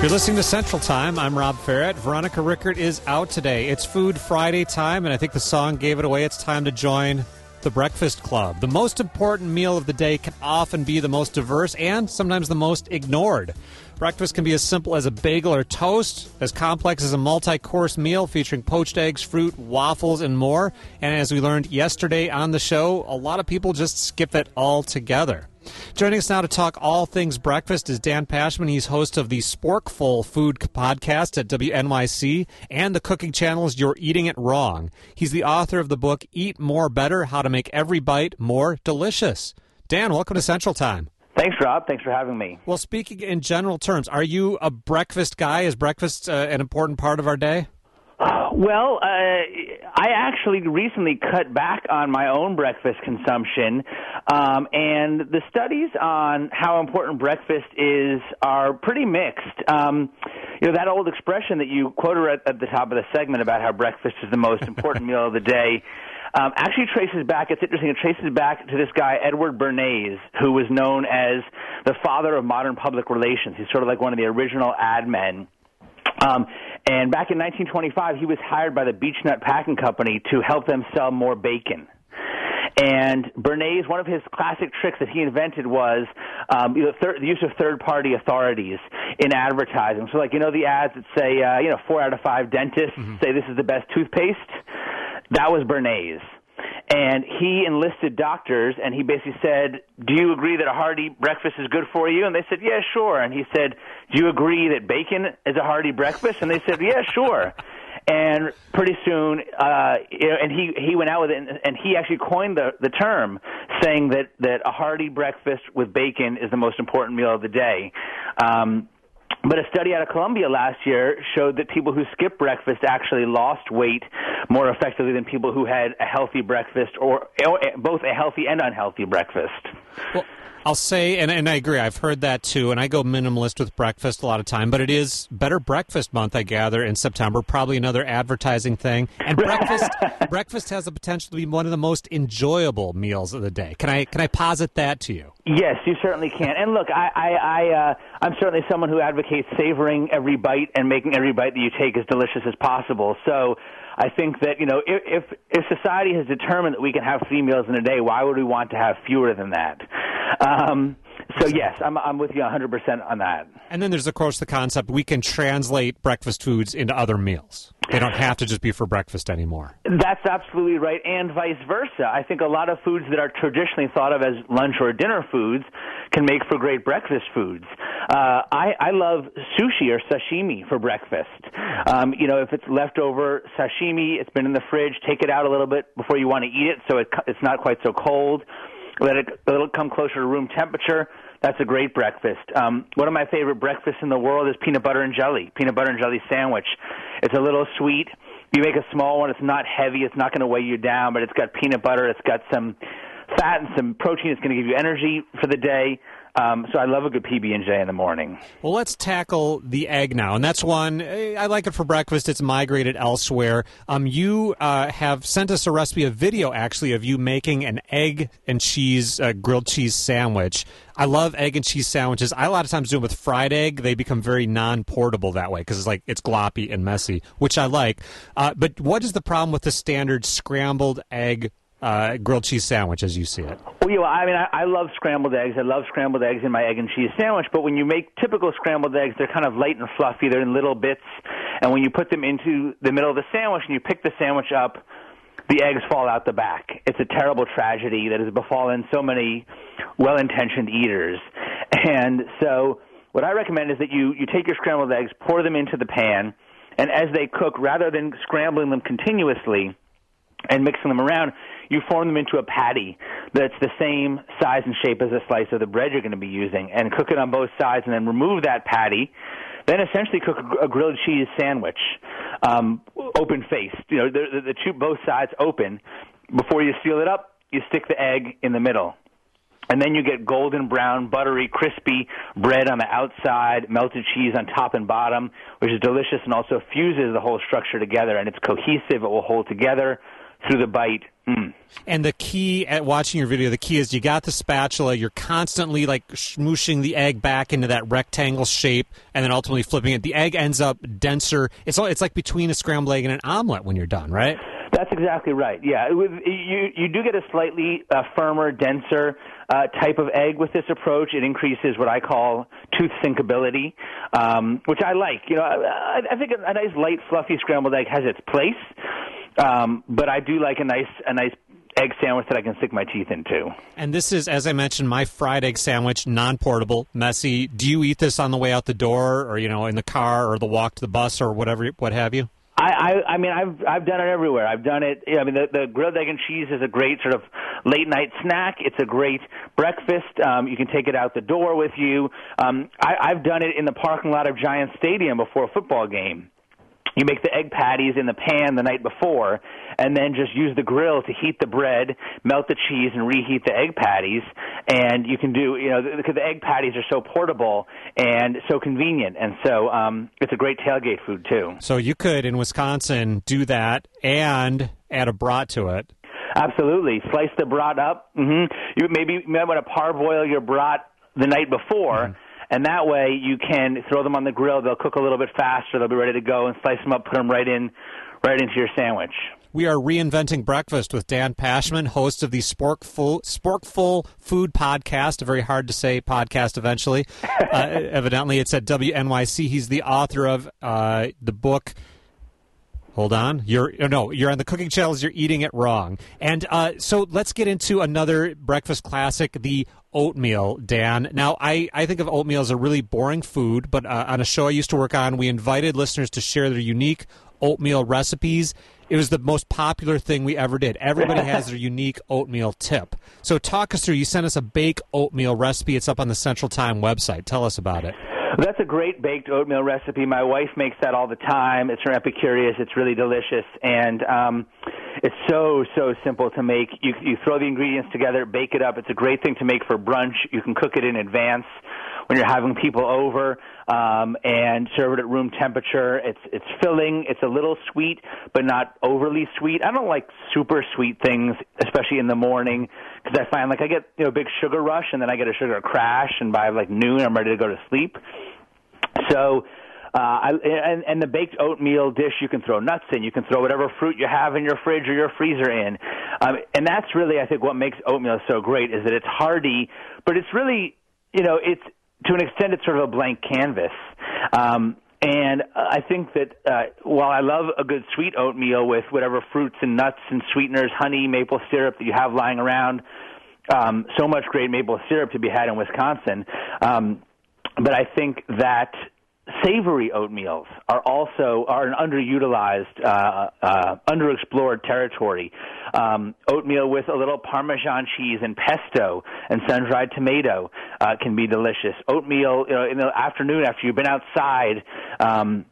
You're listening to Central Time. I'm Rob Ferret. Veronica Rickert is out today. It's Food Friday time, and I think the song gave it away. It's time to join the Breakfast Club. The most important meal of the day can often be the most diverse and sometimes the most ignored. Breakfast can be as simple as a bagel or toast, as complex as a multi-course meal featuring poached eggs, fruit, waffles, and more. And as we learned yesterday on the show, a lot of people just skip it altogether. Joining us now to talk all things breakfast is Dan Pashman. He's host of the Sporkful Food podcast at WNYC and the cooking channel's You're Eating It Wrong. He's the author of the book Eat More Better, How to Make Every Bite More Delicious. Dan, welcome to Central Time. Thanks, Rob. Thanks for having me. Well, speaking in general terms, are you a breakfast guy? Is breakfast an important part of our day? Well, I actually recently cut back on my own breakfast consumption, and the studies on how important breakfast is are pretty mixed. That old expression that you quoted at the top of the segment about how breakfast is the most important meal of the day actually traces back, it's interesting, it traces back to this guy, Edward Bernays, who was known as the father of modern public relations. He's sort of like one of the original ad men. And back in 1925, he was hired by the Beechnut Packing Company to help them sell more bacon. And Bernays, one of his classic tricks that he invented was the use of third-party authorities in advertising. So, the ads that say, 4 out of 5 dentists say this is the best toothpaste? That was Bernays. And he enlisted doctors, and he basically said, do you agree that a hearty breakfast is good for you? And they said, yeah, sure. And he said, do you agree that bacon is a hearty breakfast? And they said, yeah, sure. And pretty soon, and he went out with it, and he actually coined the term, saying that a hearty breakfast with bacon is the most important meal of the day. But a study out of Columbia last year showed that people who skipped breakfast actually lost weight more effectively than people who had a healthy breakfast or both a healthy and unhealthy breakfast. Well, I'll say, and I agree, I've heard that too, and I go minimalist with breakfast a lot of time, but it is Better Breakfast Month, I gather, in September, probably another advertising thing. And breakfast has the potential to be one of the most enjoyable meals of the day. Can I posit that to you? Yes, you certainly can. And look, I'm certainly someone who advocates savoring every bite and making every bite that you take as delicious as possible. So I think that, if society has determined that we can have 3 meals in a day, why would we want to have fewer than that? So yes, I'm with you 100% on that. And then there's, of course, the concept we can translate breakfast foods into other meals. They don't have to just be for breakfast anymore. That's absolutely right, and vice versa. I think a lot of foods that are traditionally thought of as lunch or dinner foods can make for great breakfast foods. I love sushi or sashimi for breakfast. If it's leftover sashimi, it's been in the fridge, take it out a little bit before you want to eat it so it's not quite so cold. Let it come closer to room temperature. That's a great breakfast. One of my favorite breakfasts in the world is peanut butter and jelly sandwich. It's a little sweet. You make a small one. It's not heavy. It's not going to weigh you down, but it's got peanut butter. It's got some fat and some protein. It's going to give you energy for the day. So I love a good PB&J in the morning. Well, let's tackle the egg now, and that's one. I like it for breakfast. It's migrated elsewhere. You have sent us a recipe, a video actually, of you making an egg and cheese grilled cheese sandwich. I love egg and cheese sandwiches. I a lot of times do them with fried egg. They become very non-portable that way because it's gloppy and messy, which I like. But what is the problem with the standard scrambled egg grilled cheese sandwich as you see it? Well, I love scrambled eggs. I love scrambled eggs in my egg and cheese sandwich, but when you make typical scrambled eggs, they're kind of light and fluffy. They're in little bits, and when you put them into the middle of the sandwich and you pick the sandwich up, the eggs fall out the back. It's a terrible tragedy that has befallen so many well-intentioned eaters. And so what I recommend is that you take your scrambled eggs, pour them into the pan, and as they cook, rather than scrambling them continuously and mixing them around, you form them into a patty that's the same size and shape as a slice of the bread you're going to be using, and cook it on both sides, and then remove that patty. Then essentially cook a grilled cheese sandwich, open-faced. Both sides open. Before you seal it up, you stick the egg in the middle. And then you get golden brown, buttery, crispy bread on the outside, melted cheese on top and bottom, which is delicious and also fuses the whole structure together, and it's cohesive. It will hold together. through the bite. And the key at watching your video, the key is you got the spatula, you're constantly like smooshing the egg back into that rectangle shape and then ultimately flipping it. The egg ends up denser. It's like between a scrambled egg and an omelet when you're done, right? That's exactly right. Yeah, you do get a slightly firmer, denser type of egg with this approach. It increases what I call tooth sinkability, which I like. You know, I think a nice light, fluffy scrambled egg has its place, but I do like a nice egg sandwich that I can stick my teeth into. And this is, as I mentioned, my fried egg sandwich, non-portable, messy. Do you eat this on the way out the door, or in the car, or the walk to the bus, or whatever, what have you? I mean, I've done it everywhere. I've done it. I mean, the grilled egg and cheese is a great sort of late night snack. It's a great breakfast. You can take it out the door with you. I've done it in the parking lot of Giants Stadium before a football game. You make the egg patties in the pan the night before, and then just use the grill to heat the bread, melt the cheese, and reheat the egg patties. And you can do, because the egg patties are so portable and so convenient. And so it's a great tailgate food, too. So you could, in Wisconsin, do that and add a brat to it. Absolutely. Slice the brat up. You might want to parboil your brat the night before. And that way you can throw them on the grill. They'll cook a little bit faster. They'll be ready to go, and slice them up, put them right into your sandwich. We are reinventing breakfast with Dan Pashman, host of the Sporkful Food Podcast, a very hard-to-say podcast eventually. Evidently, it's at WNYC. He's the author of the book... Hold on. You're on the cooking channels. You're eating it wrong. And so let's get into another breakfast classic, the oatmeal, Dan. Now, I think of oatmeal as a really boring food, but on a show I used to work on, we invited listeners to share their unique oatmeal recipes. It was the most popular thing we ever did. Everybody has their unique oatmeal tip. So talk us through. You sent us a baked oatmeal recipe. It's up on the Central Time website. Tell us about it. That's a great baked oatmeal recipe. My wife makes that all the time. It's from Epicurious. It's really delicious, and it's so simple to make. You throw the ingredients together, bake it up. It's a great thing to make for brunch. You can cook it in advance when you're having people over, and serve it at room temperature. It's filling. It's a little sweet, but not overly sweet. I don't like super sweet things, especially in the morning, because I find I get a big sugar rush, and then I get a sugar crash, and by noon I'm ready to go to sleep. So, and the baked oatmeal dish, you can throw nuts in. You can throw whatever fruit you have in your fridge or your freezer in. And that's really, I think, what makes oatmeal so great, is that it's hearty, but it's really, it's, to an extent, it's sort of a blank canvas. And I think that while I love a good sweet oatmeal with whatever fruits and nuts and sweeteners, honey, maple syrup that you have lying around, so much great maple syrup to be had in Wisconsin, but I think that savory oatmeals are an underutilized, underexplored territory. Oatmeal with a little Parmesan cheese and pesto and sun-dried tomato can be delicious. Oatmeal, in the afternoon after you've been outside on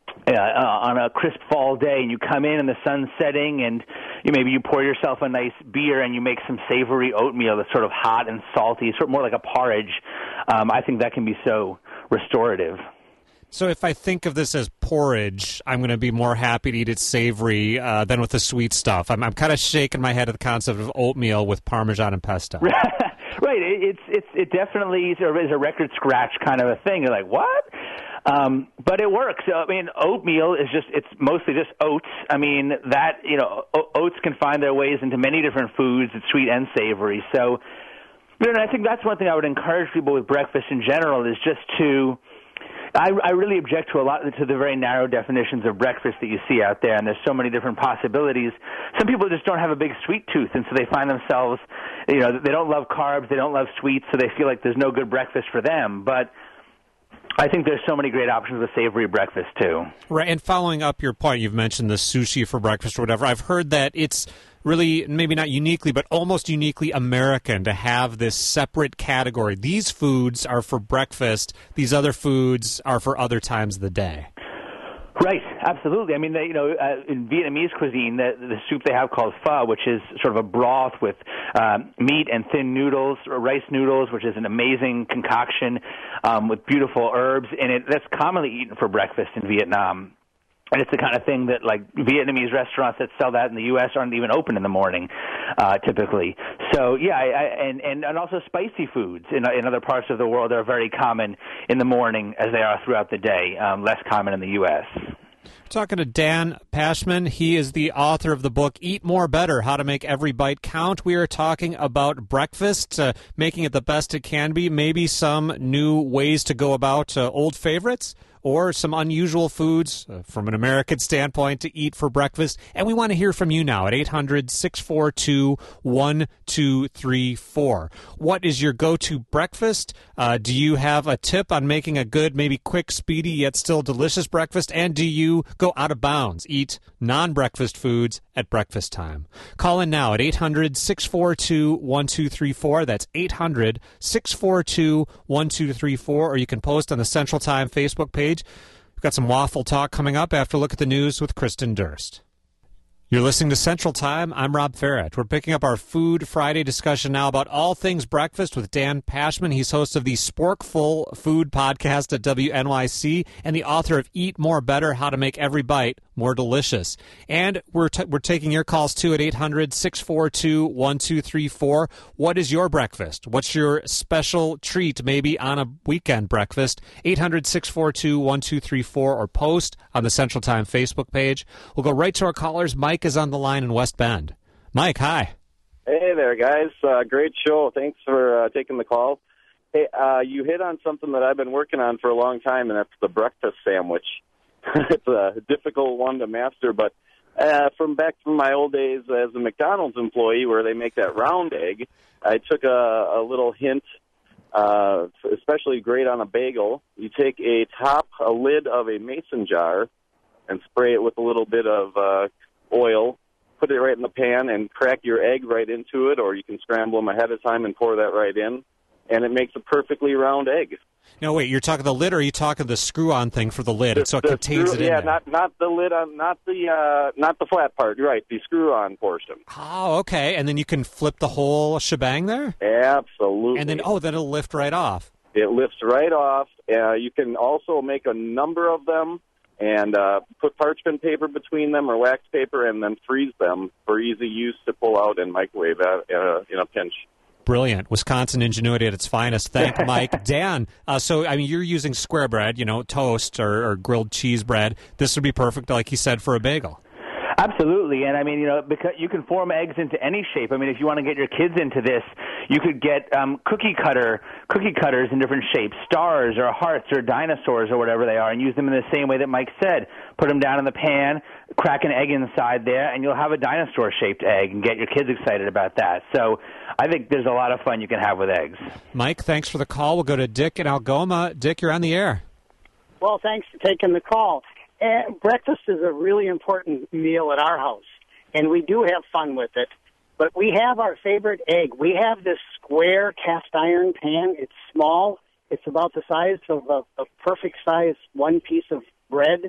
a crisp fall day, and you come in and the sun's setting, and maybe you pour yourself a nice beer and you make some savory oatmeal that's sort of hot and salty, sort of more like a porridge. I think that can be so restorative. So if I think of this as porridge, I'm going to be more happy to eat it savory than with the sweet stuff. I'm kind of shaking my head at the concept of oatmeal with Parmesan and pesto. Right. It definitely sort of is a record scratch kind of a thing. You're like, what? But it works. I mean, oatmeal is it's mostly just oats. I mean, oats can find their ways into many different foods. It's sweet and savory. So, I think that's one thing I would encourage people with breakfast in general is just to. I really object to the very narrow definitions of breakfast that you see out there, and there's so many different possibilities. Some people just don't have a big sweet tooth, and so they find themselves, they don't love carbs, they don't love sweets, so they feel like there's no good breakfast for them. But I think there's so many great options with savory breakfast, too. Right, and following up your point, you've mentioned the sushi for breakfast or whatever. I've heard that it's really, maybe not uniquely, but almost uniquely American to have this separate category. These foods are for breakfast. These other foods are for other times of the day. Right, absolutely. I mean, in Vietnamese cuisine, the soup they have called pho, which is sort of a broth with meat and thin noodles, or rice noodles, which is an amazing concoction with beautiful herbs, and that's commonly eaten for breakfast in Vietnam. And it's the kind of thing that, like, Vietnamese restaurants that sell that in the U.S. aren't even open in the morning, typically. So, yeah, and also spicy foods in other parts of the world are very common in the morning as they are throughout the day, less common in the U.S. Talking to Dan Pashman. He is the author of the book Eat More Better, How to Make Every Bite Count. We are talking about breakfast, making it the best it can be, maybe some new ways to go about old favorites, or some unusual foods from an American standpoint to eat for breakfast. And we want to hear from you now at 800-642-1234. What is your go-to breakfast? Do you have a tip on making a good, maybe quick, speedy, yet still delicious breakfast? And do you go out of bounds, eat non-breakfast foods at breakfast time? Call in now at 800-642-1234. That's 800-642-1234. Or you can post on the Central Time Facebook page. We've got some waffle talk coming up after a look at the news with Kristen Durst. You're listening to Central Time. I'm Rob Ferret. We're picking up our Food Friday discussion now about all things breakfast with Dan Pashman. He's host of the Sporkful Food podcast at WNYC and the author of Eat More Better, How to Make Every Bite More Delicious. And we're taking your calls, too, at 800-642-1234. What is your breakfast? What's your special treat, maybe on a weekend breakfast? 800-642-1234 or post on the Central Time Facebook page. We'll go right to our callers. Mike is on the line in West Bend. Mike, hi. Hey there, guys. Great show. Thanks for taking the call. Hey, you hit on something that I've been working on for a long time, and that's the breakfast sandwich. It's a difficult one to master, but from my old days as a McDonald's employee where they make that round egg, I took a little hint, especially great on a bagel. You take a lid of a mason jar and spray it with a little bit of oil, put it right in the pan, and crack your egg right into it, or you can scramble them ahead of time and pour that right in, and it makes a perfectly round egg. No, wait, you're talking the lid, or are you talking the screw-on thing for the lid, so it contains it in there? Yeah, not the lid, not the flat part. You're right, the screw-on portion. Oh, okay, and then you can flip the whole shebang there? Absolutely. And then it'll lift right off. It lifts right off. You can also make a number of them and put parchment paper between them or wax paper and then freeze them for easy use to pull out and microwave in a pinch. Brilliant. Wisconsin ingenuity at its finest. Thank Mike. Dan, you're using square bread, toast or grilled cheese bread. This would be perfect, like he said, for a bagel. Absolutely, and because you can form eggs into any shape. If you want to get your kids into this, you could get cookie cutters in different shapes, stars or hearts or dinosaurs or whatever they are, and use them in the same way that Mike said. Put them down in the pan, crack an egg inside there, and you'll have a dinosaur-shaped egg and get your kids excited about that. So I think there's a lot of fun you can have with eggs. Mike, thanks for the call. We'll go to Dick in Algoma. Dick, you're on the air. Well, thanks for taking the call. Breakfast is a really important meal at our house, and we do have fun with it. But we have our favorite egg. We have this square cast iron pan. It's small. It's about the size of a perfect size one piece of bread.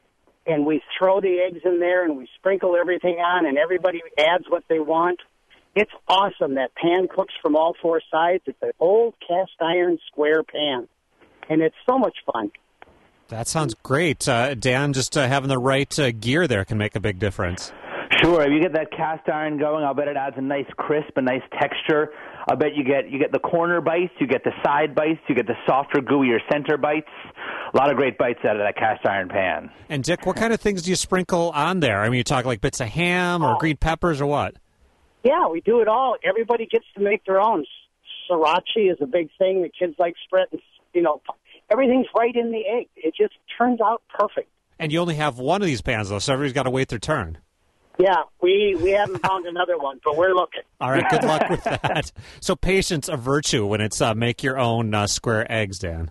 And we throw the eggs in there, and we sprinkle everything on, and everybody adds what they want. It's awesome. That pan cooks from all four sides. It's an old cast iron square pan, and it's so much fun. That sounds great. Dan, just having the right gear there can make a big difference. Sure. If you get that cast iron going, I'll bet it adds a nice crisp, a nice texture. I'll bet you get the corner bites, you get the side bites, you get the softer, gooier center bites. A lot of great bites out of that cast iron pan. And, Dick, what kind of things do you sprinkle on there? You talk like bits of ham or green peppers or what? Yeah, we do it all. Everybody gets to make their own. Sriracha is a big thing. The kids like spreading, everything's right in the egg. It just turns out perfect. And you only have one of these pans, though, so everybody's got to wait their turn. Yeah, we haven't found another one, but we're looking. All right, good luck with that. So patience a virtue when it's make your own square eggs, Dan.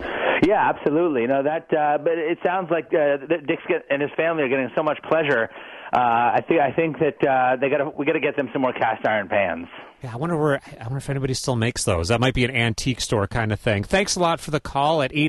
Yeah, absolutely. But it sounds like Dick and his family are getting so much pleasure. I think that we got to get them some more cast iron pans. Yeah, I wonder if anybody still makes those. That might be an antique store kind of thing. Thanks a lot for the call at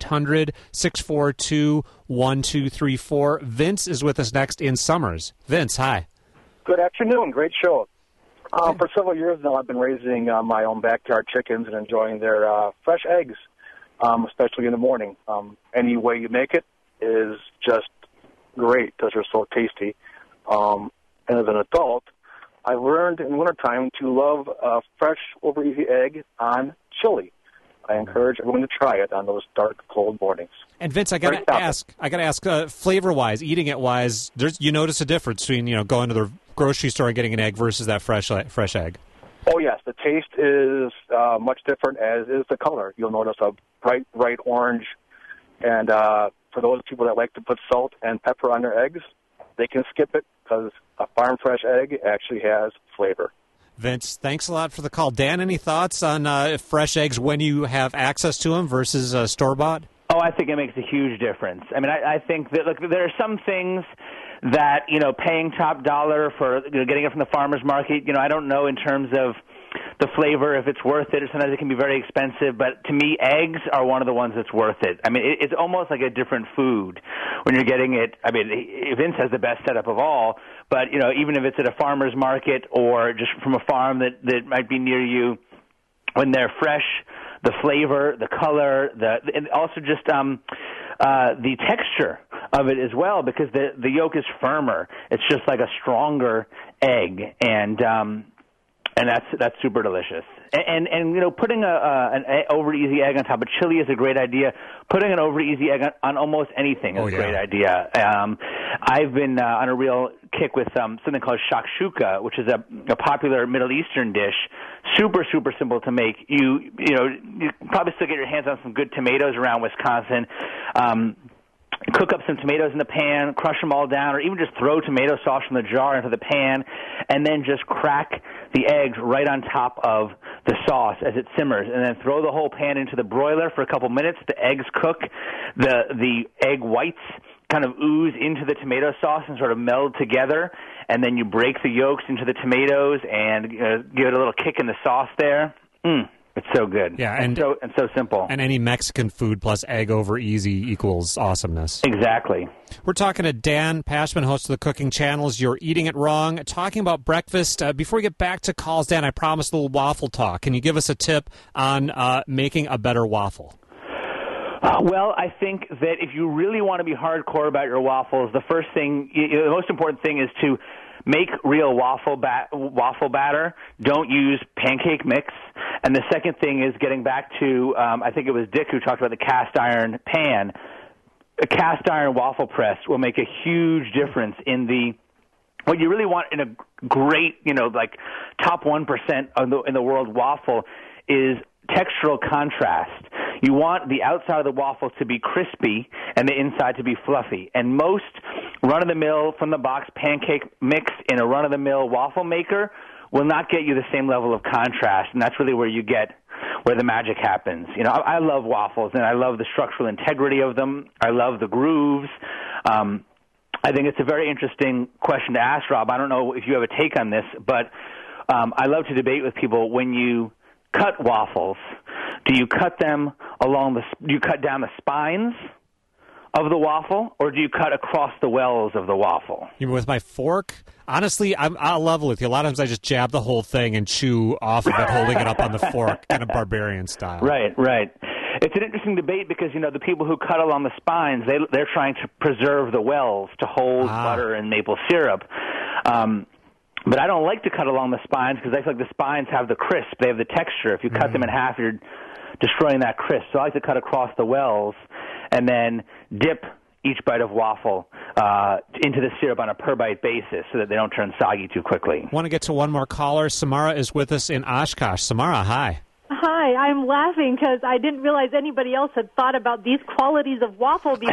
800-642-1234. Vince is with us next in Summers. Vince, hi. Good afternoon. Great show. For several years now, I've been raising my own backyard chickens and enjoying their fresh eggs, especially in the morning. Any way you make it is just great because they're so tasty. And as an adult, I learned in wintertime to love a fresh over easy egg on chili. I encourage everyone to try it on those dark, cold mornings. And Vince, I got to ask, flavor-wise, eating it wise, you notice a difference between going to the grocery store and getting an egg versus that fresh egg. Oh yes, the taste is much different, as is the color. You'll notice a bright orange, and for those people that like to put salt and pepper on their eggs, they can skip it because a farm fresh egg actually has flavor. Vince, thanks a lot for the call. Dan, any thoughts on fresh eggs when you have access to them versus store-bought? Oh, I think it makes a huge difference. I mean, I think that there are some things that, paying top dollar for getting it from the farmer's market, I don't know in terms of the flavor, if it's worth it, or sometimes it can be very expensive. But to me, eggs are one of the ones that's worth it. I mean, it's almost like a different food when you're getting it. I mean, Vince has the best setup of all, but, even if it's at a farmer's market or just from a farm that might be near you, when they're fresh, the flavor, the color, and also just the texture of it as well, because the yolk is firmer. It's just like a stronger egg, and that's super delicious. And putting an over easy egg on top of chili is a great idea. Putting an over easy egg on almost anything is a great idea. I've been on a real kick with something called shakshuka, which is a popular Middle Eastern dish. Super, super simple to make. You probably still get your hands on some good tomatoes around Wisconsin. Cook up some tomatoes in the pan, crush them all down, or even just throw tomato sauce from the jar into the pan, and then just crack the eggs right on top of the sauce as it simmers, and then throw the whole pan into the broiler for a couple minutes. The eggs cook. The egg whites kind of ooze into the tomato sauce and sort of meld together, and then you break the yolks into the tomatoes and give it a little kick in the sauce there. It's so good. Yeah, and so simple. And any Mexican food plus egg over easy equals awesomeness. Exactly. We're talking to Dan Pashman, host of the Cooking Channel's You're Eating It Wrong, talking about breakfast. Before we get back to calls, Dan, I promised a little waffle talk. Can you give us a tip on making a better waffle? Well, I think that if you really want to be hardcore about your waffles, the first thing, the most important thing is to make real waffle batter. Don't use pancake mix. And the second thing is getting back to, I think it was Dick who talked about the cast iron pan. A cast iron waffle press will make a huge difference in what you really want in a great, like top 1% in the world waffle is textural contrast. You want the outside of the waffle to be crispy and the inside to be fluffy. And most run-of-the-mill, from-the-box pancake mix in a run-of-the-mill waffle maker will not get you the same level of contrast, and that's really where the magic happens. I love waffles, and I love the structural integrity of them. I love the grooves. I think it's a very interesting question to ask, Rob. I don't know if you have a take on this, but I love to debate with people. When you cut waffles, do you cut them do you cut down the spines of the waffle, or do you cut across the wells of the waffle? You mean with my fork? Honestly, I'll level with you. A lot of times I just jab the whole thing and chew off of it, holding it up on the fork, kind of barbarian style. Right. It's an interesting debate because, the people who cut along the spines, they're trying to preserve the wells to hold butter and maple syrup. But I don't like to cut along the spines because I feel like the spines have the crisp. They have the texture. If you cut them in half, you're destroying that crisp. So I like to cut across the wells and then dip each bite of waffle into the syrup on a per-bite basis so that they don't turn soggy too quickly. Want to get to one more caller. Samara is with us in Oshkosh. Samara, hi. Hi, I'm laughing because I didn't realize anybody else had thought about these qualities of waffle before.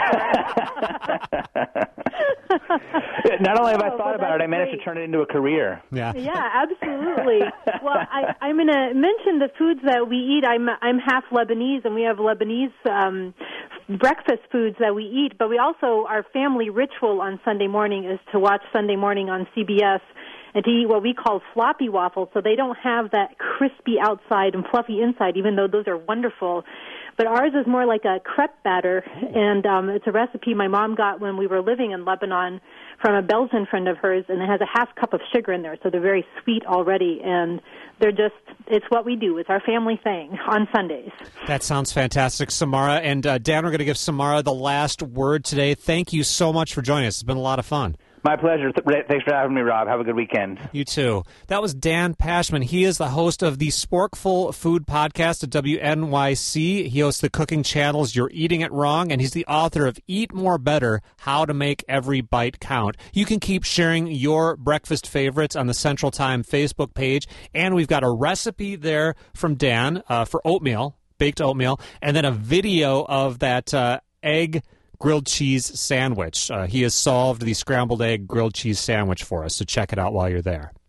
Not only have I thought about it, I managed to turn it into a career. Yeah, absolutely. Well, I'm going to mention the foods that we eat. I'm half Lebanese, and we have Lebanese breakfast foods that we eat, but we also, our family ritual on Sunday morning is to watch Sunday Morning on CBS and to eat what we call floppy waffles, so they don't have that crispy outside and fluffy inside, even though those are wonderful. But ours is more like a crepe batter, and it's a recipe my mom got when we were living in Lebanon from a Belgian friend of hers, and it has a half cup of sugar in there, so they're very sweet already, and it's what we do. It's our family thing on Sundays. That sounds fantastic, Samara. And Dan, we're going to give Samara the last word today. Thank you so much for joining us. It's been a lot of fun. My pleasure. Thanks for having me, Rob. Have a good weekend. You too. That was Dan Pashman. He is the host of the Sporkful Food Podcast at WNYC. He hosts the cooking channels You're Eating It Wrong, and he's the author of Eat More Better, How to Make Every Bite Count. You can keep sharing your breakfast favorites on the Central Time Facebook page, and we've got a recipe there from Dan for oatmeal, baked oatmeal, and then a video of that egg grilled cheese sandwich. He has solved the scrambled egg grilled cheese sandwich for us, so check it out while you're there.